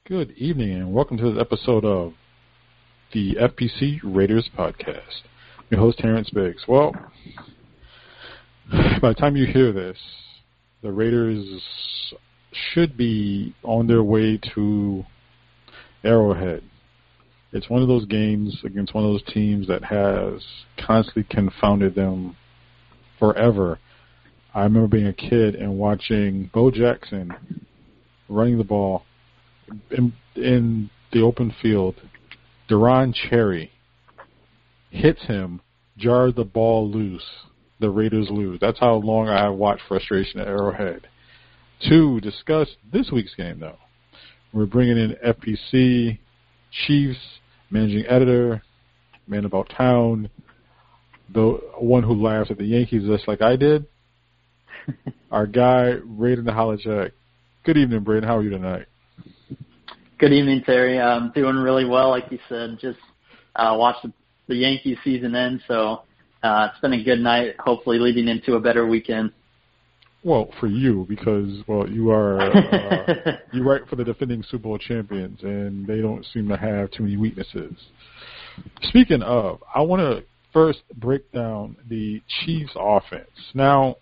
Good evening and welcome to this episode of the FPC Raiders Podcast. I'm your host, Terrence Biggs. Well, by the time you hear this, the Raiders should be on their way to Arrowhead. It's one of those games against one of those teams that has constantly confounded them forever. I remember being a kid and watching Bo Jackson running the ball in the open field. Deron Cherry hits him, jars the ball loose. The Raiders lose. That's how long I watched frustration at Arrowhead. To discuss this week's game, though, we're bringing in FPC, Chiefs, managing editor, man about town, the one who laughs at the Yankees just like I did, our guy, Braden Holacek. Good evening, Braden. How are you tonight? Good evening, Terry. I'm doing really well, like you said. Just watched the Yankees season end, so it's been a good night, hopefully leading into a better weekend. Well, for you, because, you are you write for the defending Super Bowl champions, and they don't seem to have too many weaknesses. Speaking of, I want to first break down the Chiefs' offense. Now,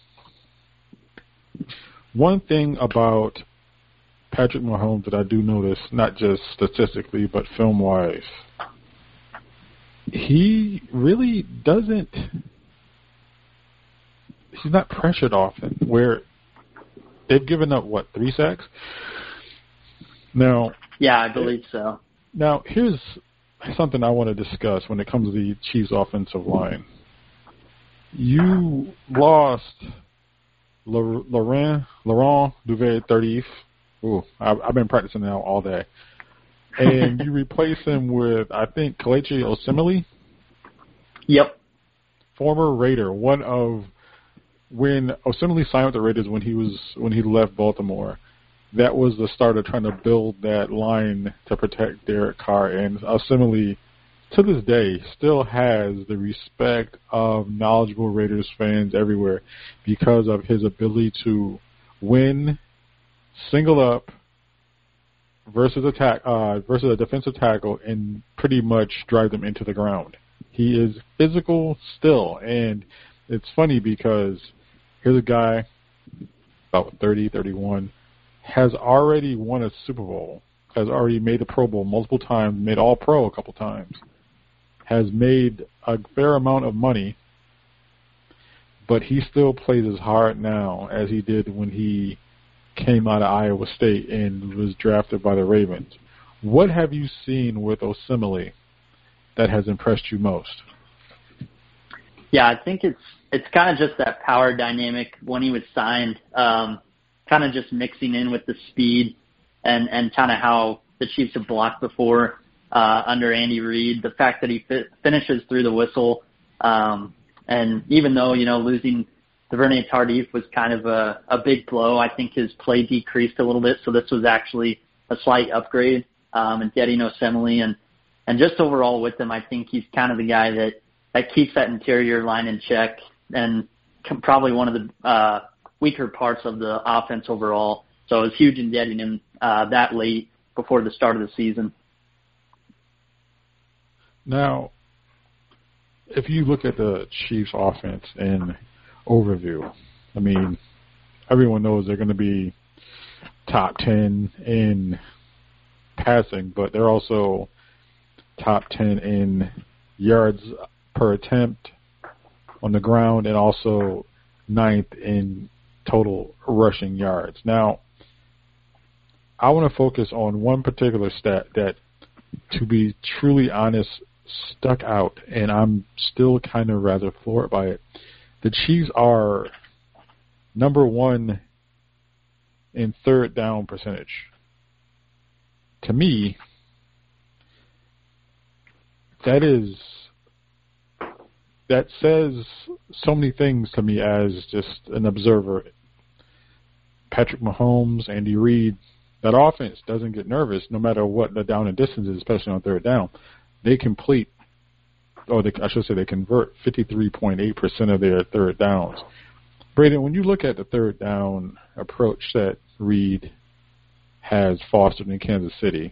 one thing about Patrick Mahomes that I do notice, not just statistically, but film-wise, he really doesn't, he's not pressured often, where they've given up, 3 sacks? Now, yeah, I believe so. Now, here's something I want to discuss when it comes to the Chiefs' offensive line. You lost Laurent Duvernay-Tardif. Ooh, I've been practicing now all day. And you replace him with, I think, Kelechi Osemele? Yep. Former Raider. One of, when Osemele signed with the Raiders when he left Baltimore, that was the start of trying to build that line to protect Derek Carr. And Osemele, to this day, still has the respect of knowledgeable Raiders fans everywhere because of his ability to win, single up versus a defensive tackle and pretty much drive them into the ground. He is physical still, and it's funny because here's a guy about 30, 31, has already won a Super Bowl, has already made the Pro Bowl multiple times, made All-Pro a couple times, has made a fair amount of money, but he still plays as hard now as he did when he came out of Iowa State and was drafted by the Ravens. What have you seen with Osemele that has impressed you most? Yeah, I think it's kind of just that power dynamic when he was signed, kind of just mixing in with the speed and kind of how the Chiefs have blocked before under Andy Reid. The fact that he finishes through the whistle, and even though, losing Duvernay-Tardif was kind of a big blow, I think his play decreased a little bit, so this was actually a slight upgrade in getting Osemele. And just overall with him, I think he's kind of the guy that keeps that interior line in check and probably one of the weaker parts of the offense overall. So it was huge in getting him that late before the start of the season. Now, if you look at the Chiefs' offense in overview, I mean, everyone knows they're going to be top 10 in passing, but they're also top 10 in yards per attempt on the ground and also 9th in total rushing yards. Now, I want to focus on one particular stat that, to be truly honest, stuck out, and I'm still kind of rather floored by it. The Chiefs are number 1 in third down percentage. To me, that says so many things to me as just an observer. Patrick Mahomes, Andy Reid, that offense doesn't get nervous no matter what the down and distance is, especially on third down. They convert 53.8% of their third downs. Braden, when you look at the third down approach that Reid has fostered in Kansas City.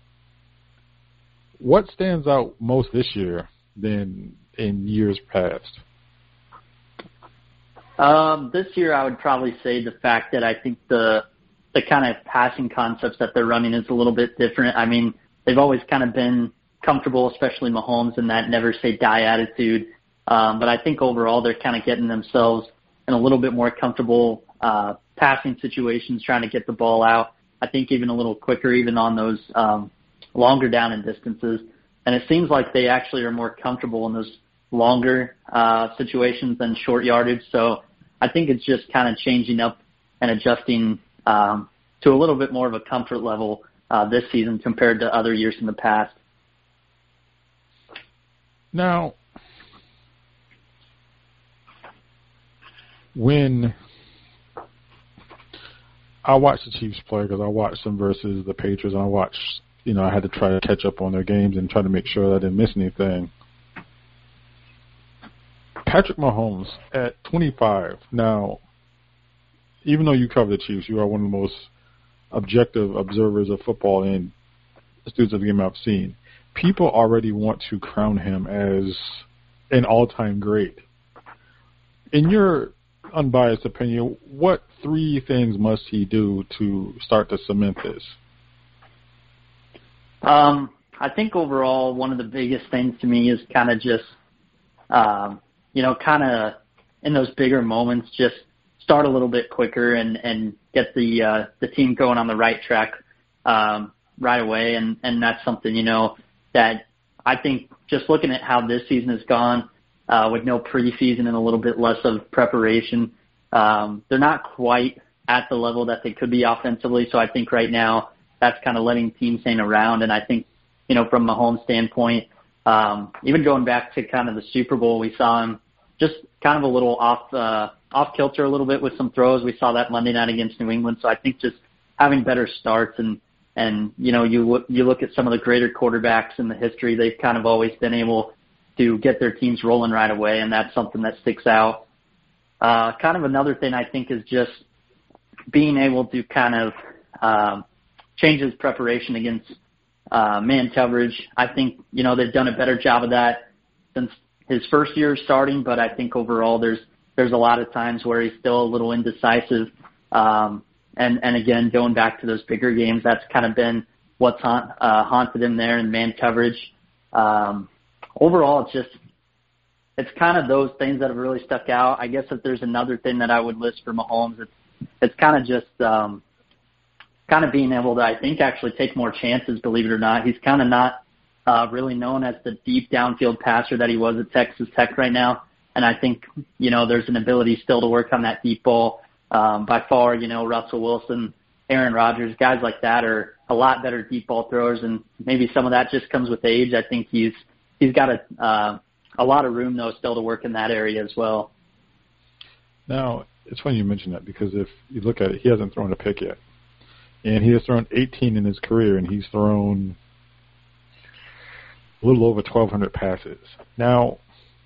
What stands out most this year than in years past? This year I would probably say the fact that I think the kind of passing concepts that they're running is a little bit different. I mean, they've always kind of been comfortable, especially Mahomes, in that never say die attitude. But I think overall they're kind of getting themselves in a little bit more comfortable passing situations, trying to get the ball out. I think even a little quicker, even on those longer down and distances. And it seems like they actually are more comfortable in those longer situations than short yardage. So I think it's just kind of changing up and adjusting to a little bit more of a comfort level this season compared to other years in the past. Now, when I watched the Chiefs play, because I watched them versus the Patriots, and I had to try to catch up on their games and try to make sure that I didn't miss anything. Patrick Mahomes at 25. Now, even though you cover the Chiefs, you are one of the most objective observers of football and students of the game I've seen. People already want to crown him as an all-time great. In your unbiased opinion, what 3 things must he do to start to cement this? I think overall one of the biggest things to me is kind of just, kind of in those bigger moments, just start a little bit quicker and get the team going on the right track right away. And that's something, that I think just looking at how this season has gone with no preseason and a little bit less of preparation, they're not quite at the level that they could be offensively. So I think right now that's kind of letting teams hang around. And I think, from Mahomes' standpoint, even going back to kind of the Super Bowl, we saw him just kind of a little off kilter a little bit with some throws. We saw that Monday night against New England. So I think just having better starts and you look at some of the greater quarterbacks in the history, they've kind of always been able to get their teams rolling right away, and that's something that sticks out. Kind of another thing I think is just being able to kind of change his preparation against man coverage. I think, they've done a better job of that since his first year starting, but I think overall there's a lot of times where he's still a little indecisive. And again, going back to those bigger games, that's kind of been what's haunted him there in man coverage. Overall, it's kind of those things that have really stuck out. I guess if there's another thing that I would list for Mahomes, it's kind of just kind of being able to, I think, actually take more chances, believe it or not. He's kind of not really known as the deep downfield passer that he was at Texas Tech right now. And I think, there's an ability still to work on that deep ball. By far, Russell Wilson, Aaron Rodgers, guys like that are a lot better deep ball throwers, and maybe some of that just comes with age. I think he's got a lot of room, though, still to work in that area as well. Now, it's funny you mention that, because if you look at it, he hasn't thrown a pick yet. And he has thrown 18 in his career, and he's thrown a little over 1,200 passes. Now,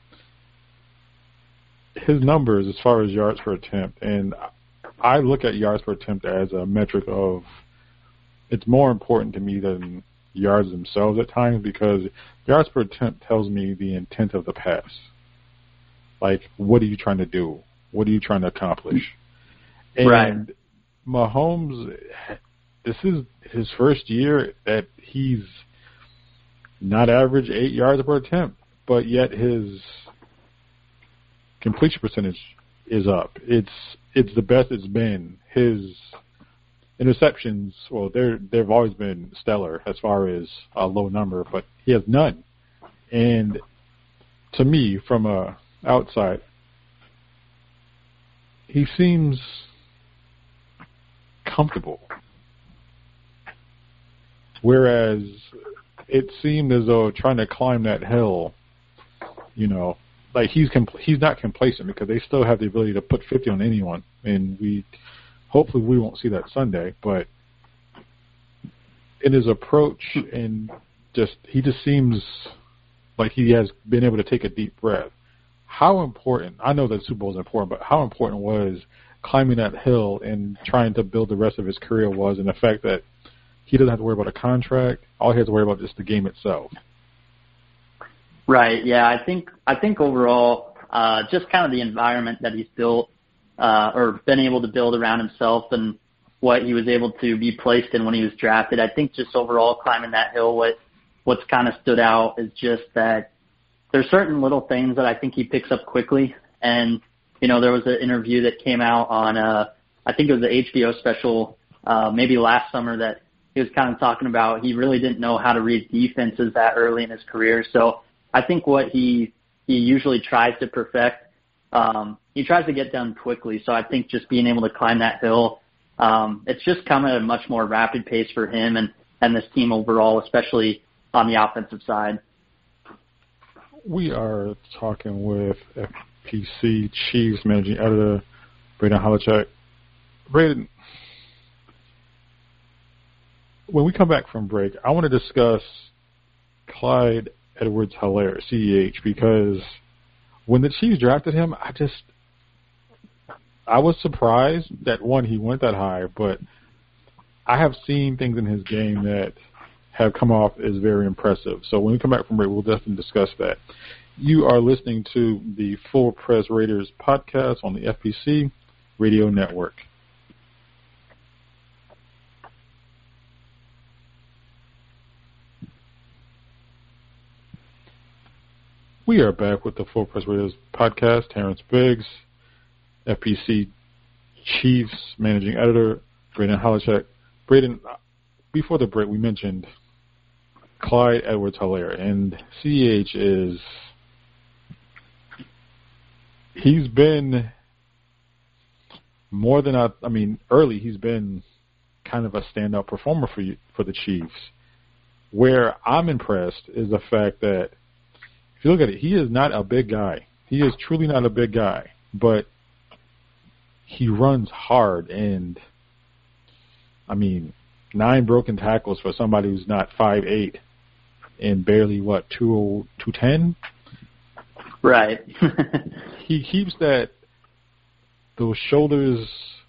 his numbers as far as yards per attempt, and I look at yards per attempt as a metric of, it's more important to me than yards themselves at times, because yards per attempt tells me the intent of the pass. Like, what are you trying to do? What are you trying to accomplish? And right. Mahomes, this is his first year that he's not average 8 yards per attempt, but yet his completion percentage is up. It's the best it's been. His interceptions, well, they've always been stellar as far as a low number, but he has none. And to me, from a outside, he seems comfortable. Whereas it seemed as though trying to climb that hill, like he's not complacent, because they still have the ability to put 50 on anyone, and hopefully we won't see that Sunday. But in his approach, and he just seems like he has been able to take a deep breath. How important? I know that Super Bowl is important, but how important was climbing that hill and trying to build the rest of his career was, and the fact that he doesn't have to worry about a contract. All he has to worry about is the game itself. Right. Yeah. I think overall, just kind of the environment that he's built, or been able to build around himself and what he was able to be placed in when he was drafted. I think just overall climbing that hill, what's kind of stood out is just that there's certain little things that I think he picks up quickly. And, there was an interview that came out on, I think it was the HBO special, maybe last summer, that he was kind of talking about he really didn't know how to read defenses that early in his career. So I think what he usually tries to perfect, he tries to get done quickly. So I think just being able to climb that hill, it's just come at a much more rapid pace for him and this team overall, especially on the offensive side. We are talking with FPC Chiefs Managing Editor Braden Holichek. Braden, when we come back from break, I want to discuss Clyde Edwards-Helaire, CEH, because when the Chiefs drafted him, I was surprised that, one, he went that high, but I have seen things in his game that have come off as very impressive. So when we come back from break, we'll definitely discuss that. You are listening to the Full Press Raiders podcast on the FPC Radio Network. We are back with the Full Press Raiders podcast. Terrence Biggs, FPC Chiefs Managing Editor, Braden Holichek. Braden, before the break, we mentioned Clyde Edwards-Helaire, and CEH he's been more than early he's been kind of a standout performer for the Chiefs. Where I'm impressed is the fact that, if you look at it, he is not a big guy. He is truly not a big guy, but he runs hard, and 9 broken tackles for somebody who's not 5'8" and barely 210. Right. He keeps those shoulders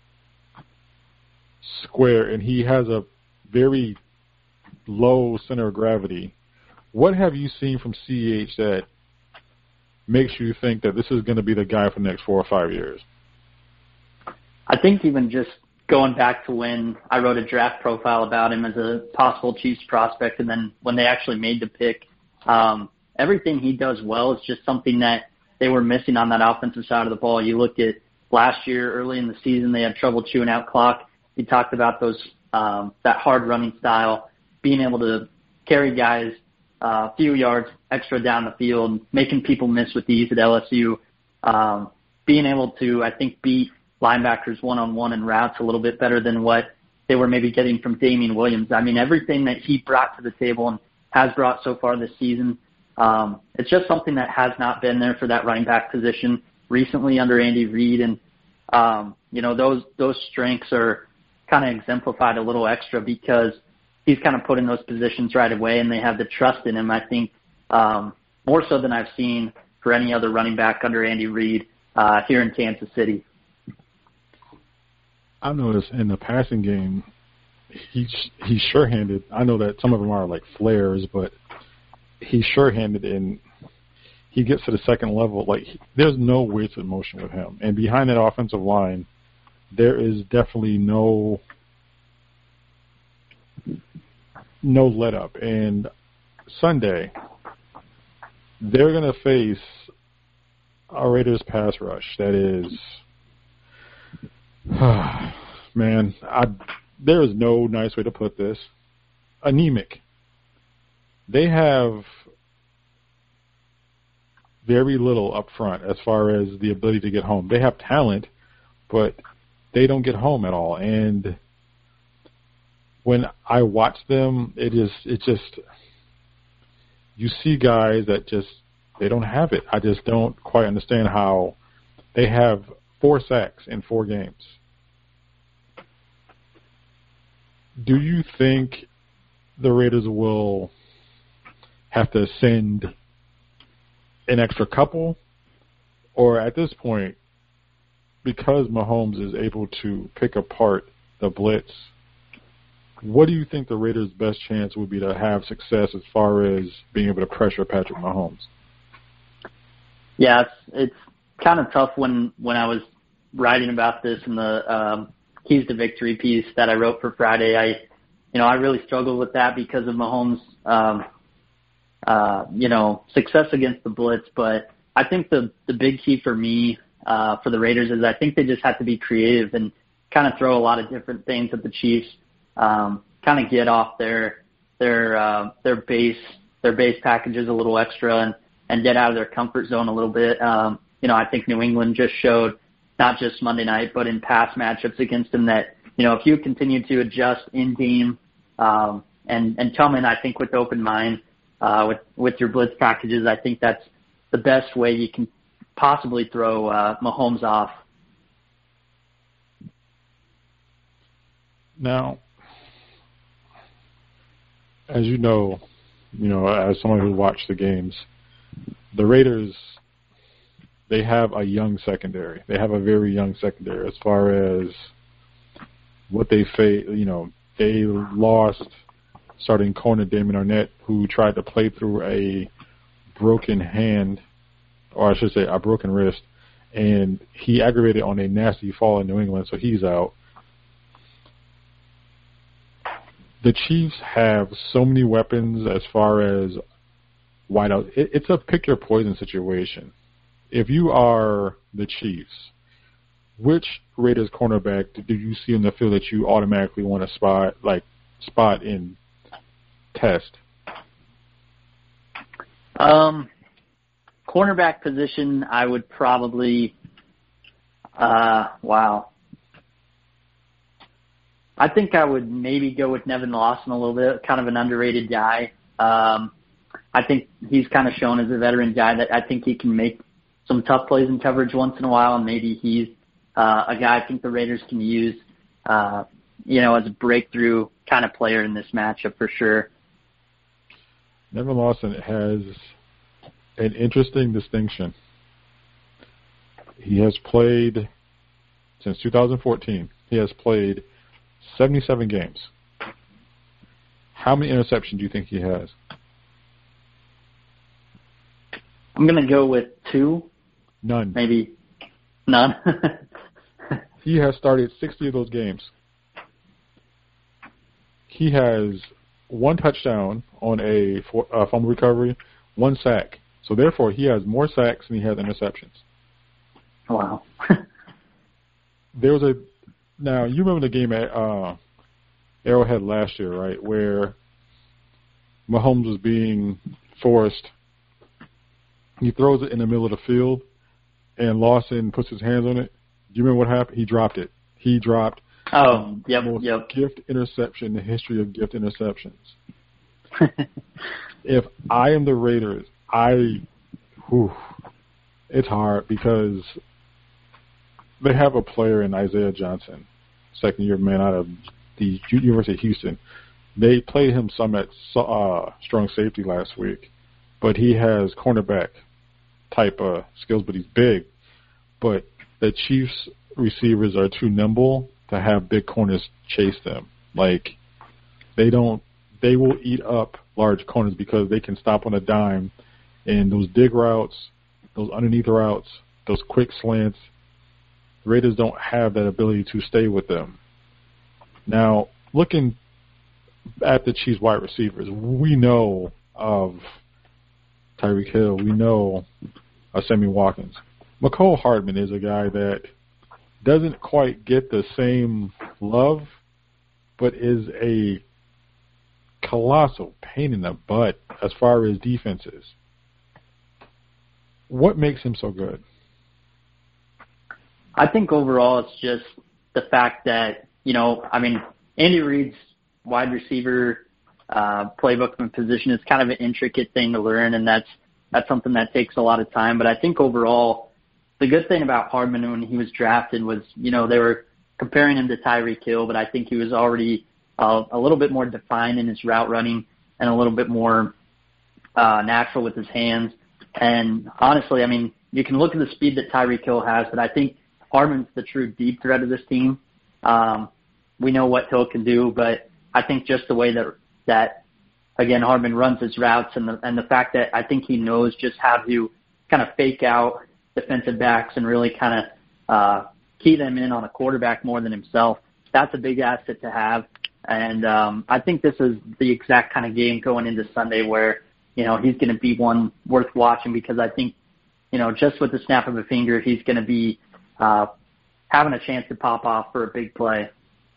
square, and he has a very low center of gravity. What have you seen from CEH that makes you think that this is going to be the guy for the next 4 or 5 years? I think even just going back to when I wrote a draft profile about him as a possible Chiefs prospect, and then when they actually made the pick, everything he does well is just something that they were missing on that offensive side of the ball. You look at last year, early in the season, they had trouble chewing out clock. He talked about that hard running style, being able to carry guys a few yards extra down the field, making people miss with ease at LSU, being able to, I think, beat linebackers one-on-one in routes a little bit better than what they were maybe getting from Damian Williams. Everything that he brought to the table and has brought so far this season, it's just something that has not been there for that running back position recently under Andy Reid. And, those strengths are kind of exemplified a little extra because he's kind of put in those positions right away, and they have the trust in him, I think, more so than I've seen for any other running back under Andy Reid here in Kansas City. I've noticed in the passing game, he's sure-handed. I know that some of them are like flares, but he's sure-handed, and he gets to the second level. There's no wasted motion with him. And behind that offensive line, there is definitely no let up. And Sunday, they're going to face a Raiders pass rush that is, man, there is no nice way to put this, anemic. They have very little up front as far as the ability to get home. They have talent, but they don't get home at all. And when I watch them, it just you see guys that they don't have it. I just don't quite understand how they have 4 sacks in 4 games. Do you think the Raiders will have to send an extra couple? Or at this point, because Mahomes is able to pick apart the blitz What do you think the Raiders' best chance would be to have success as far as being able to pressure Patrick Mahomes? Yeah, it's kind of tough when I was writing about this in the Keys to Victory piece that I wrote for Friday. I really struggled with that because of Mahomes' success against the blitz. But I think the big key for me for the Raiders is I think they just have to be creative and kind of throw a lot of different things at the Chiefs. Kind of get off their base packages a little extra and get out of their comfort zone a little bit. I think New England just showed, not just Monday night, but in past matchups against them, that if you continue to adjust in game and come in, I think with open mind with your blitz packages, I think that's the best way you can possibly throw Mahomes off. Now, as you know, as someone who watched the games, the Raiders, they have a young secondary. They have a very young secondary as far as what they face. They lost starting corner Damon Arnett, who tried to play through a broken hand, or I should say a broken wrist, and he aggravated on a nasty fall in New England, so he's out. The Chiefs have so many weapons as far as wideout. It's a pick your poison situation. If you are the Chiefs, which Raiders cornerback do you see in the field that you automatically want to spot and test? Cornerback position, I would probably I think I would maybe go with Nevin Lawson a little bit, kind of an underrated guy. I think he's kind of shown as a veteran guy that I think he can make some tough plays in coverage once in a while, and maybe he's a guy I think the Raiders can use, as a breakthrough kind of player in this matchup for sure. Nevin Lawson has an interesting distinction. He has played since 2014. He has played 77 games. How many interceptions do you think he has? I'm going to go with 2. None. Maybe none. He has started 60 of those games. He has 1 touchdown on a fumble recovery, 1 sack. So therefore, he has more sacks than he has interceptions. Wow. Now, you remember the game at Arrowhead last year, right, where Mahomes was being forced. He throws it in the middle of the field, and Lawson puts his hands on it. Do you remember what happened? He dropped it. He dropped yep. gift interception in the history of gift interceptions. If I am the Raiders, it's hard because they have a player in Isaiah Johnson, second-year man out of the University of Houston. They played him some at strong safety last week, but he has cornerback type of skills, but he's big. But the Chiefs receivers are too nimble to have big corners chase them. They will eat up large corners because they can stop on a dime, and those dig routes, those underneath routes, those quick slants, the Raiders don't have that ability to stay with them. Now, looking at the Chiefs wide receivers, we know of Tyreek Hill. We know of Sammy Watkins. Mecole Hardman is a guy that doesn't quite get the same love, but is a colossal pain in the butt as far as defenses. What makes him so good? I think overall it's just the fact that, Andy Reid's wide receiver playbook and position is kind of an intricate thing to learn, and that's something that takes a lot of time. But I think overall, the good thing about Hardman when he was drafted was, they were comparing him to Tyreek Hill, but I think he was already a little bit more defined in his route running and a little bit more natural with his hands. And honestly, you can look at the speed that Tyreek Hill has, but I think Hardman's the true deep threat of this team. We know what Hill can do, but I think just the way that again, Hardman runs his routes and the fact that I think he knows just how to kind of fake out defensive backs and really kind of key them in on a quarterback more than himself. That's a big asset to have. And I think this is the exact kind of game going into Sunday where, he's going to be one worth watching because I think, just with the snap of a finger, he's going to be having a chance to pop off for a big play.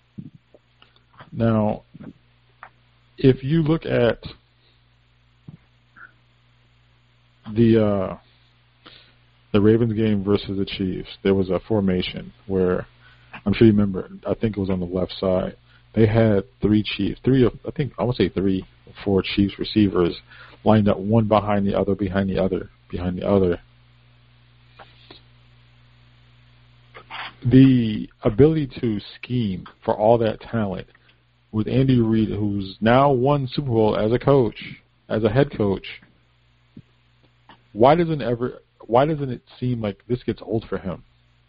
Now, if you look at the Ravens game versus the Chiefs, there was a formation where, I'm sure you remember, I think it was on the left side. They had three or four Chiefs receivers lined up, one behind the other, behind the other. The ability to scheme for all that talent with Andy Reid, who's now won Super Bowl as a head coach, why doesn't it seem like this gets old for him?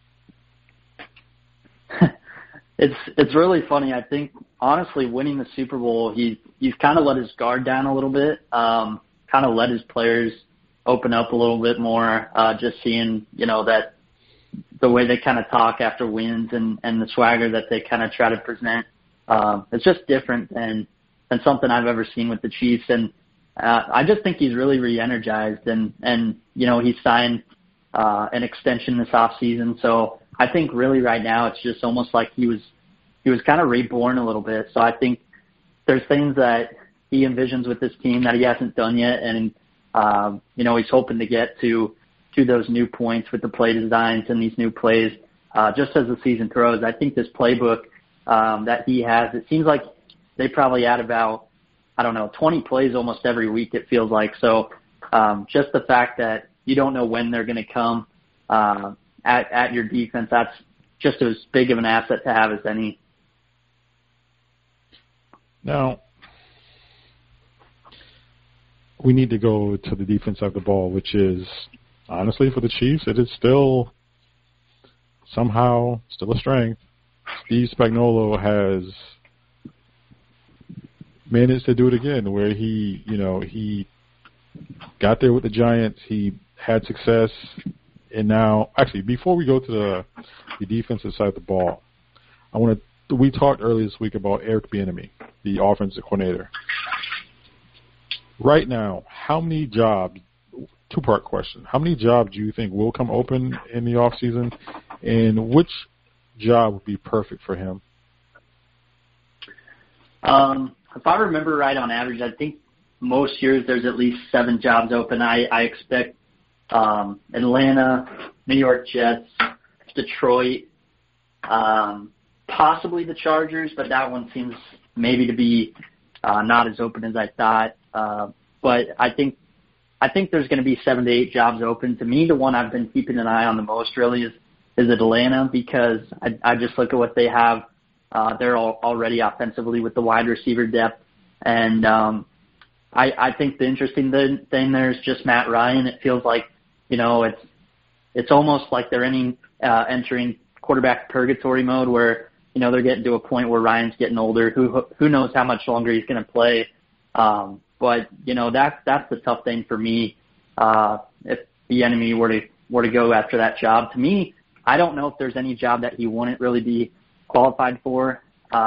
It's really funny. I think honestly, winning the Super Bowl, he's kind of let his guard down a little bit. Kind of let his players open up a little bit more. Just seeing that the way they kind of talk after wins and the swagger that they kind of try to present. It's just different than something I've ever seen with the Chiefs. And I just think he's really re-energized and he signed an extension this offseason. So I think really right now it's just almost like he was kind of reborn a little bit. So I think there's things that he envisions with this team that he hasn't done yet. And, he's hoping to get to those new points with the play designs and these new plays just as the season grows. I think this playbook that he has, it seems like they probably add about, 20 plays almost every week, it feels like. So just the fact that you don't know when they're going to come at your defense, that's just as big of an asset to have as any. Now, we need to go to the defense side of the ball, which is, honestly, for the Chiefs, it is still somehow still a strength. Steve Spagnuolo has managed to do it again, where he got there with the Giants, he had success, and now, actually, before we go to the defensive side of the ball, we talked earlier this week about Eric Bieniemy, the offensive coordinator. Right now, how many jobs? Two-part question. How many jobs do you think will come open in the offseason, and which job would be perfect for him? If I remember right, on average, I think most years there's at least 7 jobs open. I expect Atlanta, New York Jets, Detroit, possibly the Chargers, but that one seems maybe to be not as open as I thought. But I think there's going to be 7 to 8 jobs open. To me, the one I've been keeping an eye on the most really is Atlanta, because I just look at what they have. They're already offensively with the wide receiver depth. And I think the interesting thing there is just Matt Ryan. It feels like, it's almost like they're entering quarterback purgatory mode where, they're getting to a point where Ryan's getting older. Who knows how much longer he's going to play. But that's the tough thing for me. If the enemy were to go after that job, to me, I don't know if there's any job that he wouldn't really be qualified for.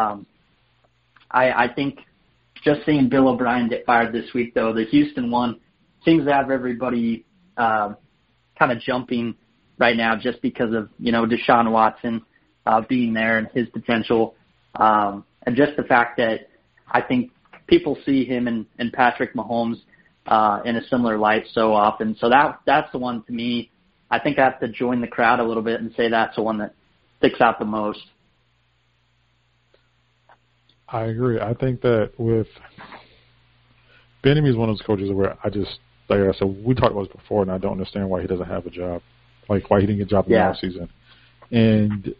I think just seeing Bill O'Brien get fired this week, though, the Houston one seems to have everybody kind of jumping right now just because of Deshaun Watson being there and his potential, and just the fact that I think people see him and Patrick Mahomes in a similar light so often. So that's the one, to me. I think I have to join the crowd a little bit and say that's the one that sticks out the most. I agree. I think that with Bieniemy is one of those coaches where I just, like I said, we talked about this before, and I don't understand why he doesn't have a job, like why he didn't get a job in the offseason. And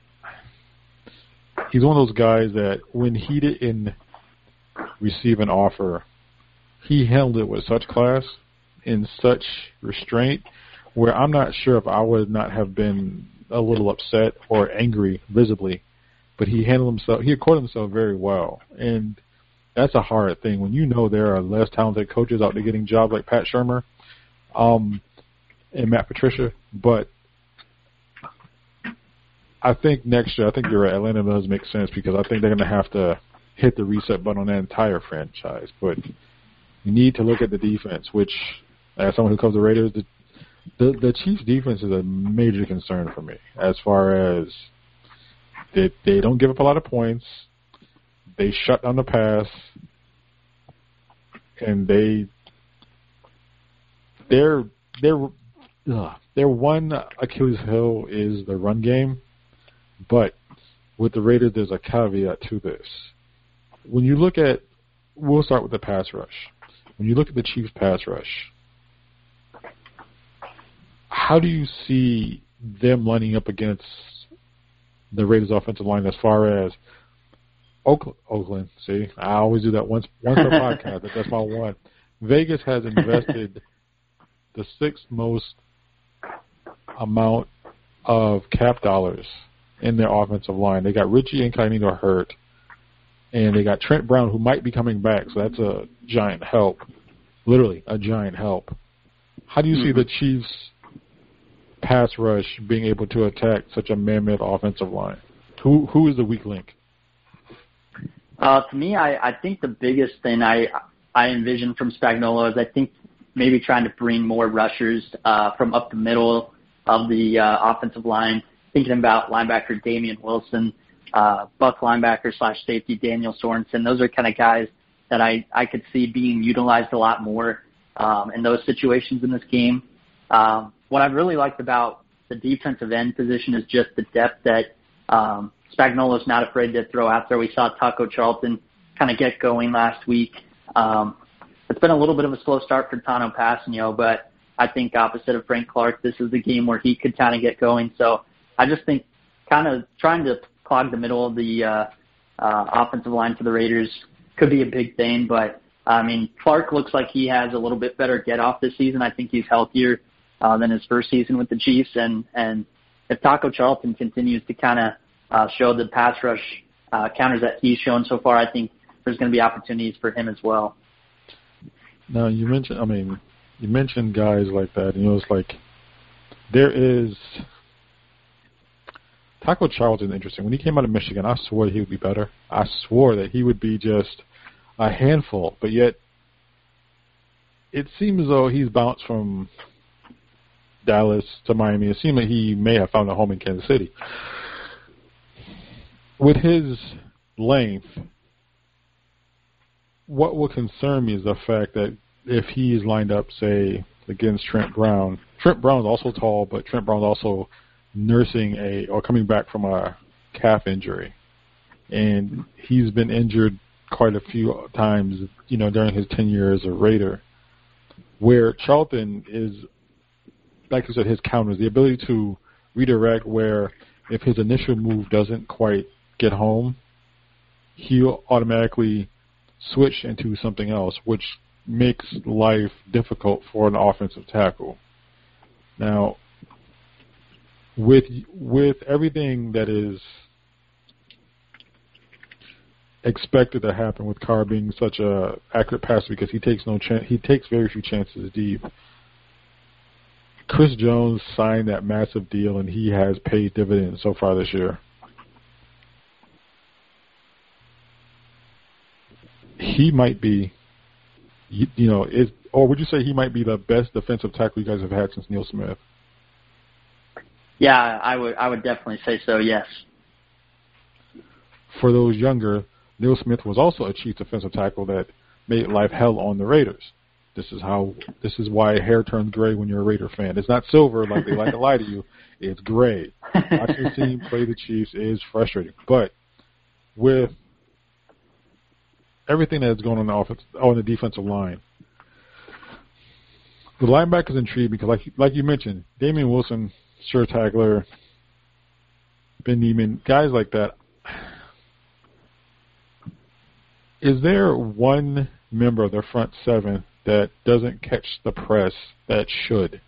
he's one of those guys that when he didn't receive an offer, he handled it with such class and such restraint where I'm not sure if I would not have been a little upset or angry visibly but he acquitted himself very well. And that's a hard thing when you know there are less talented coaches out there getting jobs like Pat Shurmur and Matt Patricia. But I think next year, I think you're right, Atlanta does make sense because I think they're going to have to hit the reset button on that entire franchise. But you need to look at the defense, which, as someone who covers the Raiders, the Chiefs' defense is a major concern for me as far as they don't give up a lot of points, they shut down the pass, and their one Achilles heel is the run game. But with the Raiders, there's a caveat to this. When you look at, we'll start with the pass rush. When you look at the Chiefs' pass rush, how do you see them lining up against the Raiders' offensive line as far as Oakland? See, I always do that once per podcast. That's my one. Vegas has invested the sixth most amount of cap dollars in their offensive line. They got Richie Incognito hurt, and they got Trent Brown, who might be coming back, so that's a giant help, literally a giant help. How do you see the Chiefs' pass rush being able to attack such a mammoth offensive line? Who is the weak link? To me, I think the biggest thing I envision from Spagnuolo is I think maybe trying to bring more rushers from up the middle of the offensive line. Thinking about linebacker Damian Wilson, Buck linebacker / safety Daniel Sorensen. Those are kind of guys that I could see being utilized a lot more in those situations in this game. What I've really liked about the defensive end position is just the depth that Spagnuolo's not afraid to throw out there. We saw Taco Charlton kind of get going last week. It's been a little bit of a slow start for Tano Passanio, but I think opposite of Frank Clark, this is the game where he could kind of get going. So I just think kind of trying to clog the middle of the offensive line for the Raiders could be a big thing. But, I mean, Clark looks like he has a little bit better get-off this season. I think he's healthier than his first season with the Chiefs. And if Taco Charlton continues to kind of show the pass rush counters that he's shown so far, I think there's going to be opportunities for him as well. Now, you mentioned guys like that, and it's like there is – Taco Charlton is interesting. When he came out of Michigan, I swore that he would be better. I swore that he would be just a handful, but yet it seems as though he's bounced from Dallas to Miami. It seems that he may have found a home in Kansas City. With his length, what will concern me is the fact that if he is lined up, say, against Trent Brown is also tall, but Trent Brown's also nursing or coming back from a calf injury, and he's been injured quite a few times, during his 10 years as a Raider. Where Charlton is, like you said, his counters, the ability to redirect. Where if his initial move doesn't quite get home, he'll automatically switch into something else, which makes life difficult for an offensive tackle. Now, with everything that is expected to happen with Carr being such a accurate passer because he takes very few chances deep. Chris Jones signed that massive deal and he has paid dividends so far this year. He might be, or would you say he might be the best defensive tackle you guys have had since Neil Smith? Yeah, I would definitely say so, yes. For those younger, Neil Smith was also a chief defensive tackle that made life hell on the Raiders. This is why hair turns gray when you're a Raider fan. It's not silver like they like to lie to you. It's gray. Watching the team play the Chiefs is frustrating. But with everything that's going on the defensive line, the linebackers intrigued because, like you mentioned, Damian Wilson, sure tackler, Ben Neiman, guys like that. Is there one member of their front seven that doesn't catch the press that should?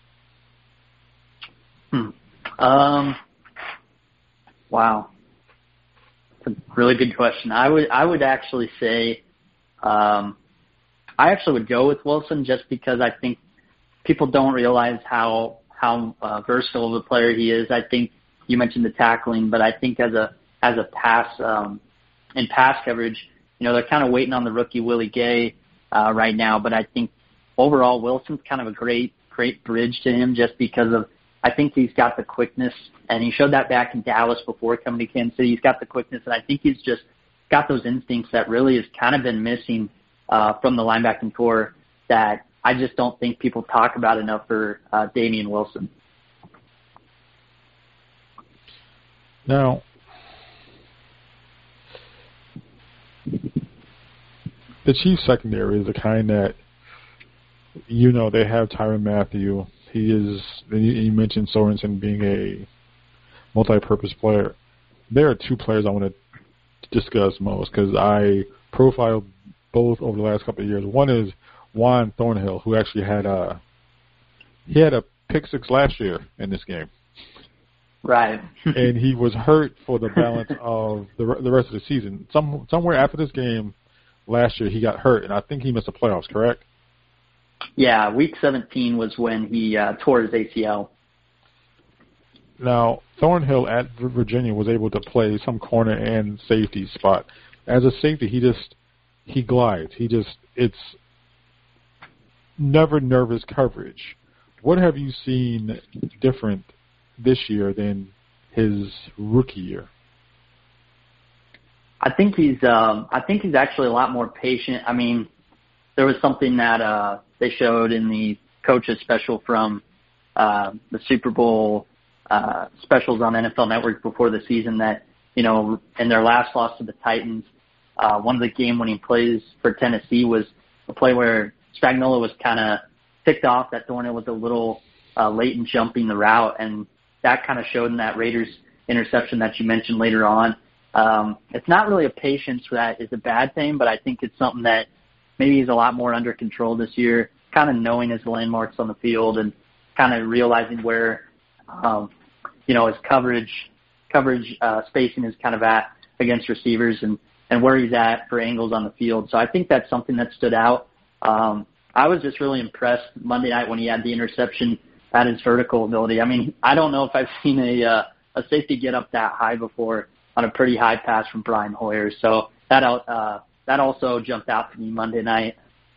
Wow. It's a a really good question. I would actually say, I actually would go with Wilson just because I think people don't realize how versatile of a player he is. I think you mentioned the tackling, but I think as a pass in pass coverage, they're kind of waiting on the rookie Willie Gay right now. But I think overall Wilson's kind of a great bridge to him just because of I think he's got the quickness, and he showed that back in Dallas before coming to Kansas City. He's got the quickness, and I think he's just got those instincts that really has kind of been missing from the linebacking core that I just don't think people talk about enough for Damian Wilson. Now, the Chiefs secondary is the kind that, they have Tyrann Mathieu. He is, you mentioned Sorensen being a multi-purpose player. There are two players I want to discuss most because I profiled both over the last couple of years. One is Juan Thornhill, who actually had a pick six last year in this game. Right. And he was hurt for the balance of the rest of the season. Somewhere after this game last year, he got hurt, and I think he missed the playoffs, correct? Yeah, week 17 was when he tore his ACL. Now, Thornhill at Virginia was able to play some corner and safety spot. As a safety, he glides. It's never nervous coverage. What have you seen different this year than his rookie year? I think he's actually a lot more patient. I mean, there was something that they showed in the coaches special from the Super Bowl specials on NFL Network before the season that, in their last loss to the Titans, one of the game-winning plays for Tennessee was a play where Spagnuolo was kind of ticked off that Thornhill was a little late in jumping the route, and that kind of showed in that Raiders interception that you mentioned later on. It's not really a patience that is a bad thing, but I think it's something that maybe he's a lot more under control this year, kind of knowing his landmarks on the field and kind of realizing where, his coverage spacing is kind of at against receivers and where he's at for angles on the field. So I think that's something that stood out. I was just really impressed Monday night when he had the interception at his vertical ability. I mean, I don't know if I've seen a safety get up that high before on a pretty high pass from Brian Hoyer. So that also jumped out to me Monday night.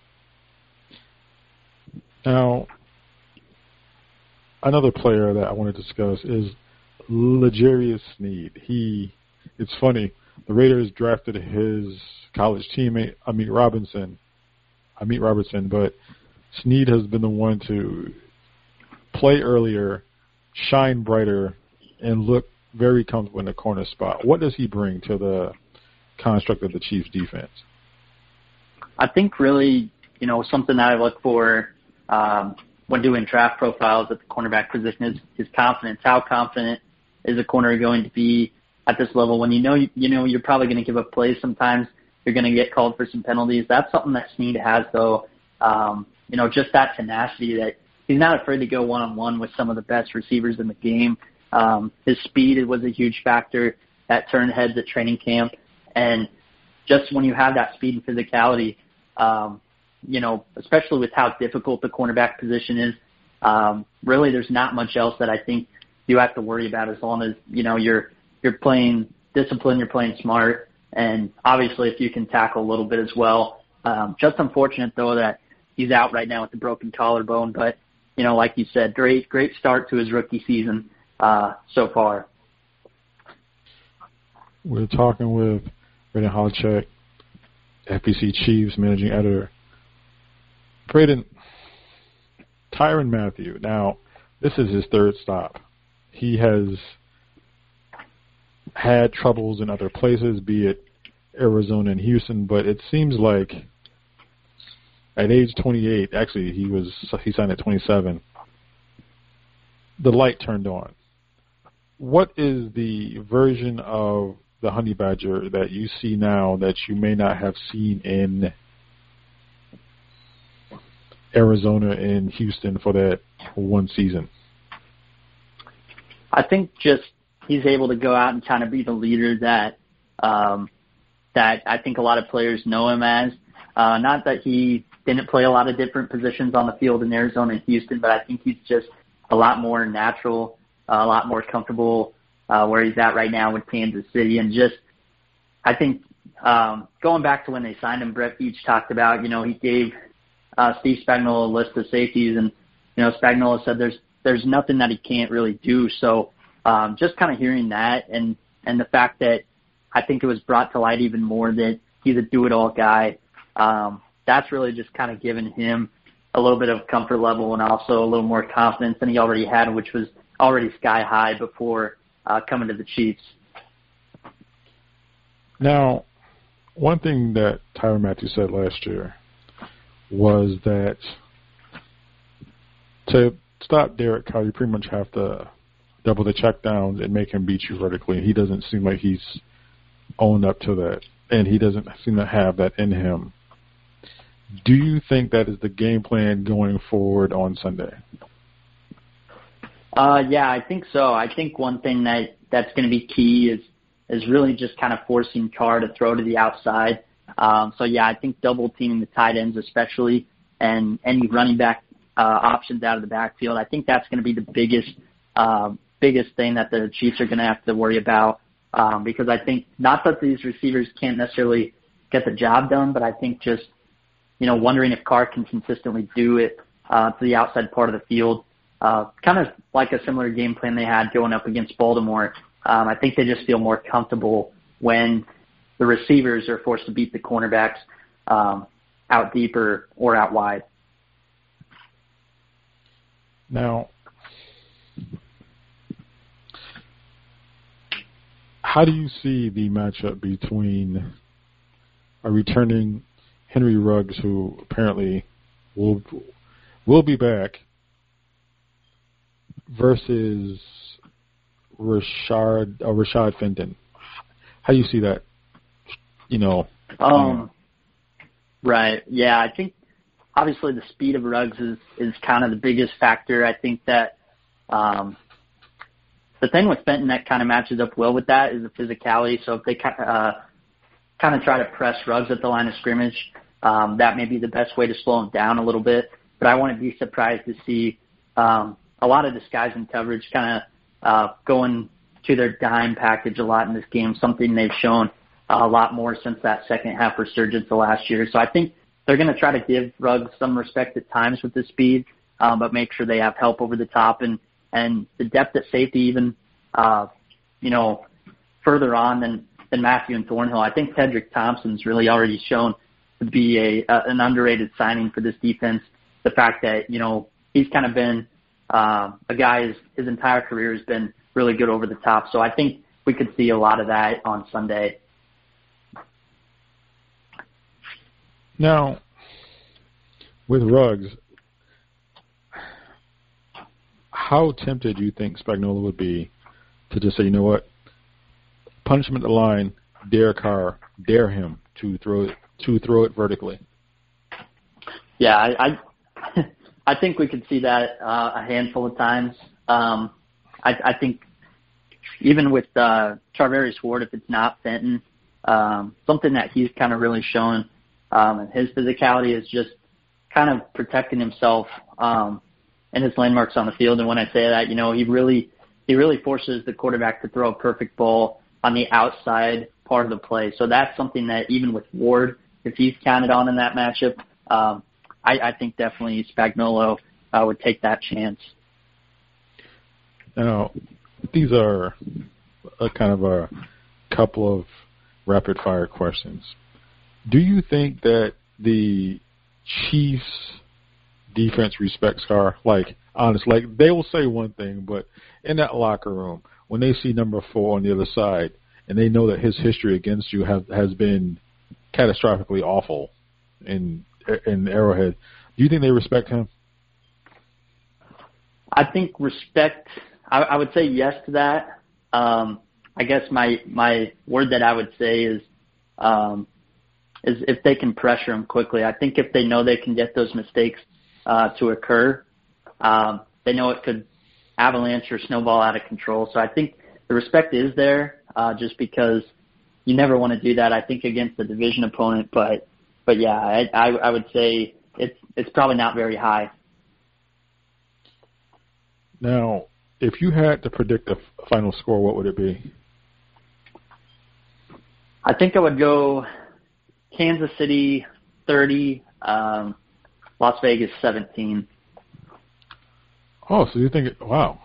Now, another player that I want to discuss is L'Jarius Sneed. It's funny, the Raiders drafted his college teammate, Amit Robinson, but Sneed has been the one to play earlier, shine brighter, and look very comfortable in the corner spot. What does he bring to the construct of the Chiefs defense? I think really, something that I look for when doing draft profiles at the cornerback position is confidence. How confident is a corner going to be at this level when you're probably going to give up plays sometimes, you're going to get called for some penalties. That's something that Sneed has, though. Just that tenacity that he's not afraid to go one-on-one with some of the best receivers in the game. His speed was a huge factor that turned heads at training camp. And just when you have that speed and physicality, especially with how difficult the cornerback position is, really there's not much else that I think you have to worry about as long as, you're playing discipline, you're playing smart, and obviously if you can tackle a little bit as well. Just unfortunate, though, that he's out right now with the broken collarbone. But, like you said, great start to his rookie season so far. We're talking with Braden Hollowchek, FBC Chiefs managing editor. Braden, Tyrann Mathieu. Now, this is his third stop. He has had troubles in other places, be it Arizona and Houston, but it seems like at age 28, actually he signed at 27, the light turned on. What is the version of the Honey Badger that you see now that you may not have seen in Arizona and Houston for that one season? I think just he's able to go out and kind of be the leader that, that I think a lot of players know him as. Not that he didn't play a lot of different positions on the field in Arizona and Houston, but I think he's just a lot more natural, a lot more comfortable where he's at right now with Kansas City. And just, I think, going back to when they signed him, Brett Veach talked about, he gave Steve Spagnuolo a list of safeties, and, Spagnuolo said there's nothing that he can't really do. So just kind of hearing that and the fact that I think it was brought to light even more that he's a do-it-all guy, that's really just kind of given him a little bit of comfort level and also a little more confidence than he already had, which was already sky high before coming to the Chiefs. Now, one thing that Tyrann Mathieu said last year was that to stop Derek Carr, you pretty much have to double the checkdowns and make him beat you vertically. He doesn't seem like he's owned up to that, and he doesn't seem to have that in him. Do you think that is the game plan going forward on Sunday? Yeah, I think so. I think one thing that's going to be key is really just kind of forcing Carr to throw to the outside. So, yeah, I think double teaming the tight ends especially and any running back options out of the backfield. I think that's going to be the biggest thing that the Chiefs are going to have to worry about because I think not that these receivers can't necessarily get the job done, but I think just, wondering if Carr can consistently do it to the outside part of the field. Kind of like a similar game plan they had going up against Baltimore. I think they just feel more comfortable when the receivers are forced to beat the cornerbacks out deeper or out wide. Now, how do you see the matchup between a returning Henry Ruggs, who apparently will be back, versus Rashad Fenton? How do you see that? Right. Yeah, I think obviously the speed of Ruggs is kind of the biggest factor. I think that the thing with Fenton that kind of matches up well with that is the physicality. So if they kind of try to press Ruggs at the line of scrimmage, that may be the best way to slow him down a little bit. But I wouldn't be surprised to see a lot of disguising coverage kind of going to their dime package a lot in this game, something they've shown a lot more since that second half resurgence of last year. So I think they're going to try to give Ruggs some respect at times with the speed, but make sure they have help over the top and the depth at safety even, further on than Matthew and Thornhill. I think Tedrick Thompson's really already shown to be an underrated signing for this defense. The fact that, he's kind of been a guy his entire career has been really good over the top. So I think we could see a lot of that on Sunday. Now, with Ruggs, how tempted do you think Spagnuolo would be to just say, you know what, punch him at the line, dare him to throw it vertically? Yeah, I think we could see that a handful of times. I think even with Charvarius Ward, if it's not Fenton, something that he's kind of really shown and his physicality is just kind of protecting himself and his landmarks on the field. And when I say that, he really forces the quarterback to throw a perfect ball on the outside part of the play. So that's something that even with Ward, if he's counted on in that matchup, I think definitely Spagnuolo would take that chance. Now, these are a kind of a couple of rapid-fire questions. Do you think that the Chiefs' defense respects Carr? Honestly, they will say one thing, but in that locker room, when they see number 4 on the other side, and they know that his history against you has been catastrophically awful in Arrowhead, do you think they respect him? I think respect, I would say yes to that. I guess my word that I would say is if they can pressure him quickly. I think if they know they can get those mistakes to occur, they know it could avalanche or snowball out of control. So I think the respect is there just because you never want to do that, I think, against a division opponent. But yeah, I would say it's probably not very high. Now, if you had to predict a final score, what would it be? I think I would go Kansas City 30, Las Vegas 17. Oh, so you think wow.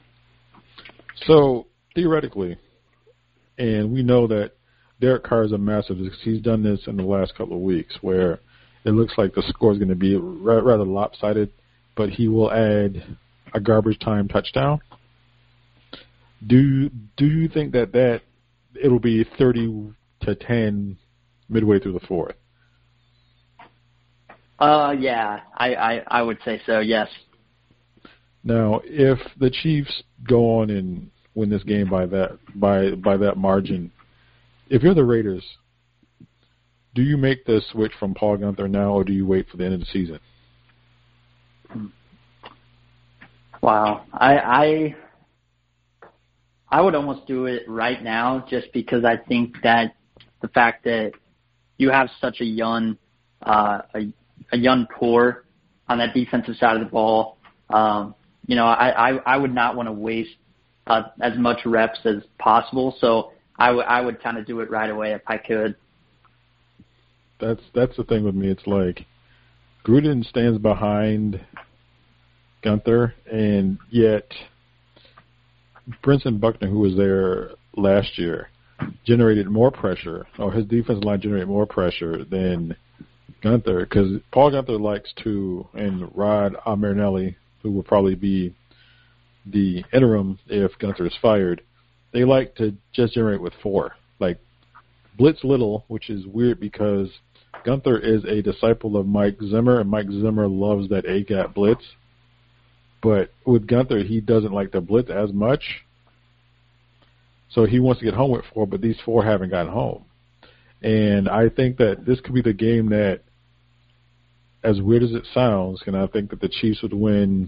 So, theoretically, and we know that Derek Carr is a massive, he's done this in the last couple of weeks where it looks like the score is going to be rather lopsided, but he will add a garbage time touchdown. Do you think that it'll be 30-10 midway through the fourth? Yeah, I would say so, yes. Now, if the Chiefs go on and win this game by that margin, if you're the Raiders, do you make the switch from Paul Guenther now, or do you wait for the end of the season? Wow, I would almost do it right now, just because I think that the fact that you have such a young core on that defensive side of the ball. I would not want to waste as much reps as possible. So I would kind of do it right away if I could. That's the thing with me. It's like Gruden stands behind Guenther, and yet Brinson Buckner, who was there last year, generated more pressure, or his defensive line generated more pressure than Guenther, because Paul Guenther likes to, and Rod Marinelli, who will probably be the interim if Guenther is fired, they like to just generate with 4. Like, blitz little, which is weird because Guenther is a disciple of Mike Zimmer, and Mike Zimmer loves that A-gap blitz. But with Guenther, he doesn't like the blitz as much. So he wants to get home with 4, but these 4 haven't gotten home. And I think that this could be the game that, as weird as it sounds, and I think that the Chiefs would win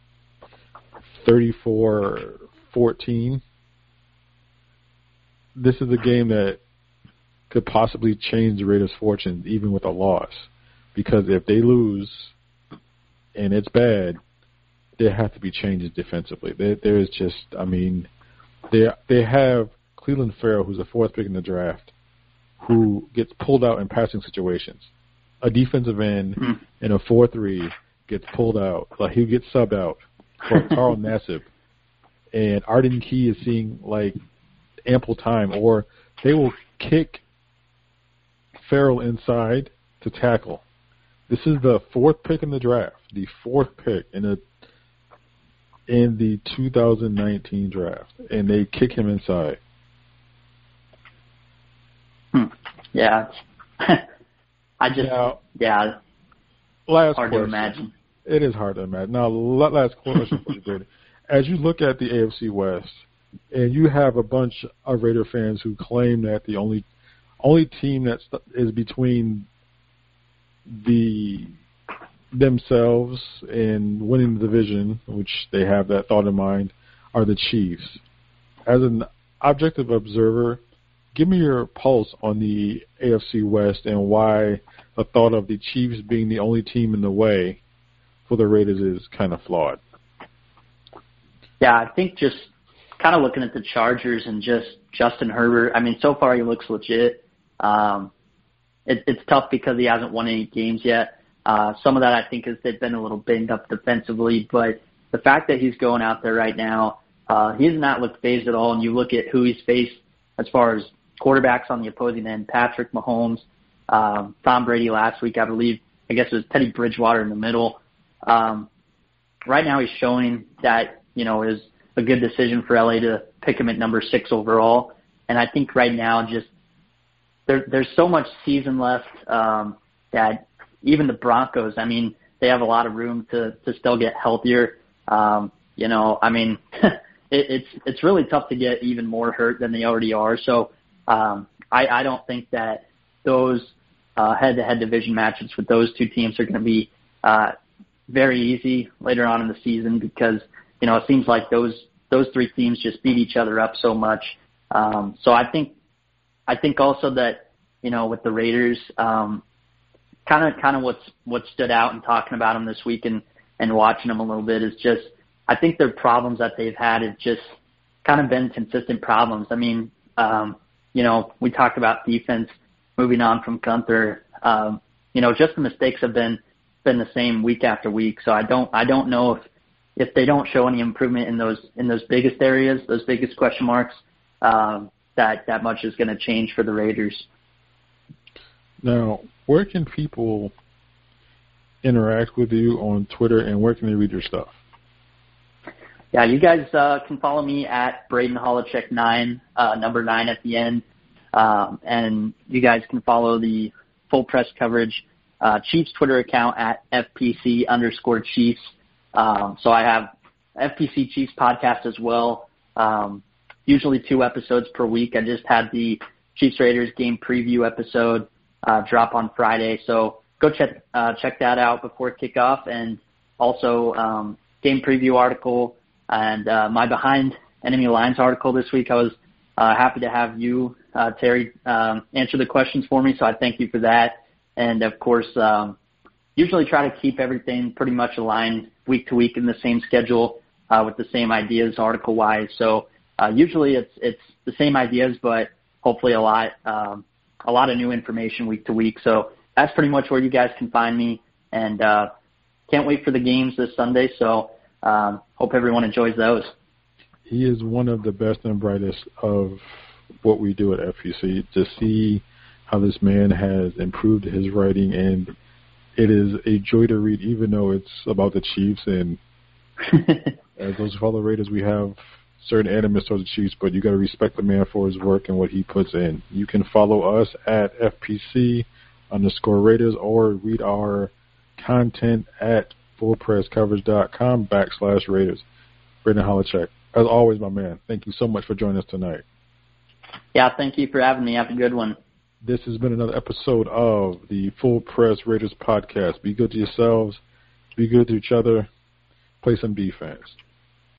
34-14. This is a game that could possibly change the Raiders' fortune, even with a loss. Because if they lose and it's bad, there have to be changes defensively. There is just, they have Cleveland Farrell, who's the 4th pick in the draft, who gets pulled out in passing situations. A defensive end in a 4-3 gets pulled out. Like, he gets subbed out for Carl Nassib. And Arden Key is seeing, like, ample time. Or they will kick Farrell inside to tackle. This is the 4th pick in the draft. The 4th pick in the 2019 draft. And they kick him inside. Yeah. Last hard question. To imagine. It is hard to imagine. Now, last question for you, Brady. As you look at the AFC West, and you have a bunch of Raider fans who claim that the only team that is between themselves and winning the division, which they have that thought in mind, are the Chiefs. As an objective observer, give me your pulse on the AFC West and why the thought of the Chiefs being the only team in the way for the Raiders is kind of flawed. Yeah, I think just kind of looking at the Chargers and just Justin Herbert, so far he looks legit. It's tough because he hasn't won any games yet. Some of that I think is they've been a little banged up defensively, but the fact that he's going out there right now, he has not looked phased at all, and you look at who he's faced as far as quarterbacks on the opposing end, Patrick Mahomes, Tom Brady last week, I guess it was Teddy Bridgewater in the middle. Right now he's showing that, it was a good decision for LA to pick him at number 6 overall. And I think right now just there's so much season left that even the Broncos, they have a lot of room to still get healthier. It's really tough to get even more hurt than they already are. So I don't think that those head-to-head division matchups with those two teams are going to be very easy later on in the season because, it seems like those 3 teams just beat each other up so much. So I think I think also that, with the Raiders, kind of what stood out in talking about them this week and watching them a little bit is just, I think their problems that they've had have just kind of been consistent problems. I mean, we talked about defense moving on from Gunther. Just the mistakes have been the same week after week. So I don't know if they don't show any improvement in those biggest areas, those biggest question marks, that much is going to change for the Raiders. Now, where can people interact with you on Twitter, and where can they read your stuff? Yeah, you guys can follow me at Braden Holochek 9, number 9 at the end. And you guys can follow the full press coverage Chiefs Twitter account at FPC_Chiefs. So I have FPC Chiefs podcast as well. Usually 2 episodes per week. I just had the Chiefs Raiders game preview episode drop on Friday. So go check that out before kickoff, and also game preview article and my Behind Enemy Lines article this week. I was happy to have you, Terry, answer the questions for me, so I thank you for that. And, of course, usually try to keep everything pretty much aligned week to week in the same schedule with the same ideas article-wise. So usually it's the same ideas, but hopefully a lot of new information week to week. So that's pretty much where you guys can find me, and can't wait for the games this Sunday. So hope everyone enjoys those. He is one of the best and brightest of what we do at FPC. To see how this man has improved his writing, and it is a joy to read, even though it's about the Chiefs. And as those who follow Raiders, we have certain animus towards the Chiefs, but you got to respect the man for his work and what he puts in. You can follow us at FPC_Raiders, or read our content at fullpresscoverage.com/Raiders. Braden Holochek, as always, my man, thank you so much for joining us tonight. Yeah, thank you for having me. Have a good one. This has been another episode of the Full Press Raiders podcast. Be good to yourselves. Be good to each other. Play some defense.